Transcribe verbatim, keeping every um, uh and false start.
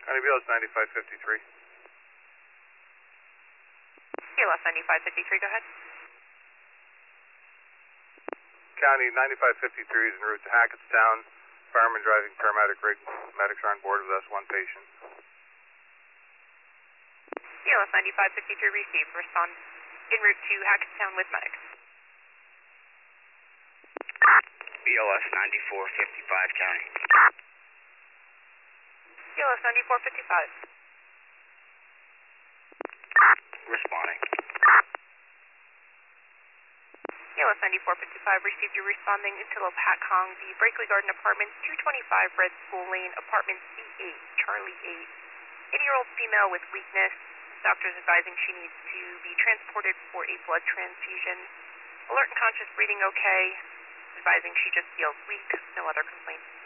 County B L S ninety-five fifty-three. B L S ninety-five fifty-three, go ahead. County ninety-five fifty-three is en route to Hackettstown. Fireman driving paramedic rig. Medics are on board with us, one patient. B L S ninety-five fifty-three received. Respond en route to Hackettstown with medics. B L S ninety-four fifty-five, County. B L S ninety-four fifty-five. Responding. B L S ninety-four fifty-five received. You responding to Lopat Kong, the Brakely Garden Apartments, two twenty-five Red School Lane, apartment C eight, Charlie eight. eighty-year-old female with weakness. Doctors advising she needs to be transported for a blood transfusion. Alert and conscious, breathing okay. Advising she just feels weak. No other complaints.